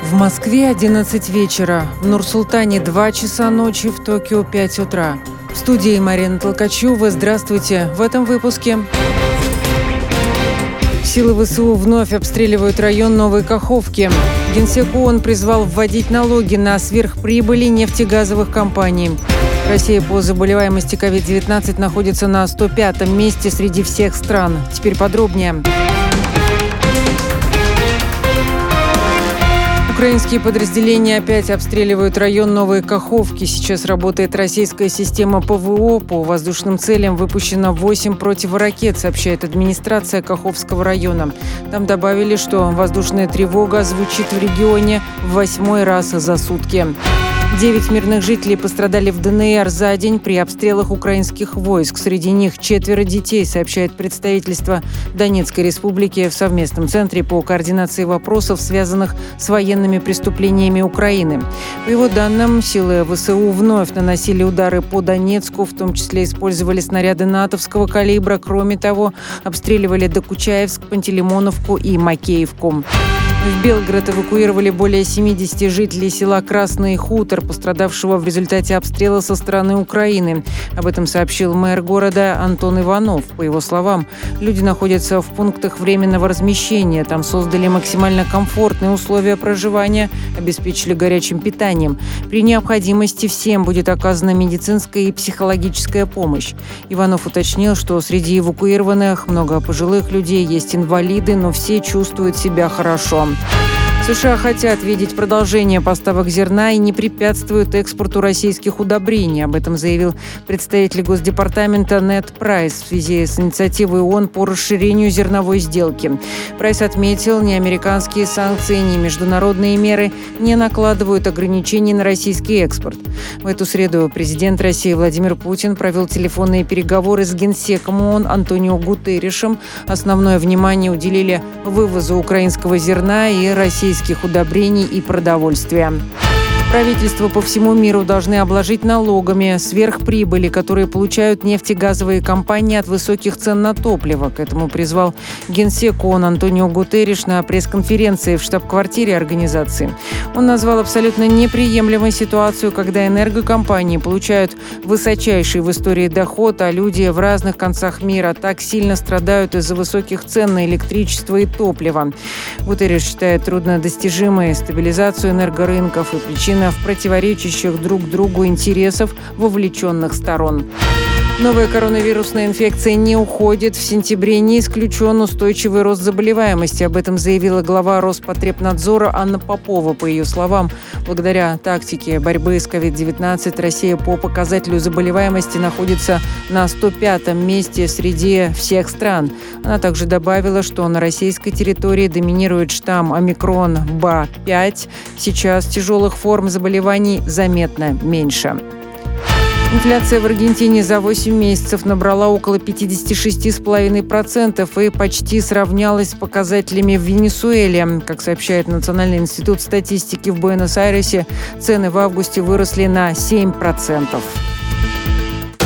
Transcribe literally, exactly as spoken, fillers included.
В Москве одиннадцать вечера, в Нур-Султане два часа ночи, в Токио пять утра. В студии Марина Толкачева. Здравствуйте. В этом выпуске. Силы ВСУ вновь обстреливают район Новой Каховки. Генсек ООН призвал вводить налоги на сверхприбыли нефтегазовых компаний. Россия по заболеваемости ковид девятнадцать находится на сто пятом месте среди всех стран. Теперь подробнее. Украинские подразделения опять обстреливают район Новой Каховки. Сейчас работает российская система ПВО. По воздушным целям выпущено восемь противоракет, сообщает администрация Каховского района. Там добавили, что воздушная тревога звучит в регионе в восьмой раз за сутки. Девять мирных жителей пострадали в ДНР за день при обстрелах украинских войск. Среди них четверо детей, сообщает представительство Донецкой республики в совместном центре по координации вопросов, связанных с военными преступлениями Украины. По его данным, силы ВСУ вновь наносили удары по Донецку, в том числе использовали снаряды натовского калибра. Кроме того, обстреливали Докучаевск, Пантелеймоновку и Макеевку. В Белгород эвакуировали более семидесяти жителей села Красный Хутор, пострадавшего в результате обстрела со стороны Украины. Об этом сообщил мэр города Антон Иванов. По его словам, люди находятся в пунктах временного размещения. Там создали максимально комфортные условия проживания, обеспечили горячим питанием. При необходимости всем будет оказана медицинская и психологическая помощь. Иванов уточнил, что среди эвакуированных много пожилых людей, есть инвалиды, но все чувствуют себя хорошо. США хотят видеть продолжение поставок зерна и не препятствуют экспорту российских удобрений. Об этом заявил представитель Госдепартамента Нед Прайс в связи с инициативой ООН по расширению зерновой сделки. Прайс отметил, ни американские санкции, ни международные меры не накладывают ограничений на российский экспорт. В эту среду президент России Владимир Путин провел телефонные переговоры с генсеком ООН Антонио Гутерришем. Основное внимание уделили вывозу украинского зерна и российских удобрений и продовольствия. Правительства по всему миру должны обложить налогами сверхприбыли, которые получают нефтегазовые компании от высоких цен на топливо. К этому призвал генсек ООН Антонио Гутерриш на пресс-конференции в штаб-квартире организации. Он назвал абсолютно неприемлемой ситуацию, когда энергокомпании получают высочайший в истории доход, а люди в разных концах мира так сильно страдают из-за высоких цен на электричество и топливо. Гутерриш считает труднодостижимой стабилизацию энергорынков и причина в противоречащих друг другу интересов вовлеченных сторон. Новая коронавирусная инфекция не уходит. В сентябре не исключен устойчивый рост заболеваемости. Об этом заявила глава Роспотребнадзора Анна Попова. По ее словам, благодаря тактике борьбы с ковид девятнадцать Россия по показателю заболеваемости находится на сто пятом месте среди всех стран. Она также добавила, что на российской территории доминирует штамм омикрон бэ а пять. Сейчас тяжелых форм заболеваний заметно меньше. Инфляция в Аргентине за восемь месяцев набрала около пятьдесят шесть целых пять десятых процента и почти сравнялась с показателями в Венесуэле. Как сообщает Национальный институт статистики в Буэнос-Айресе, цены в августе выросли на семь процентов.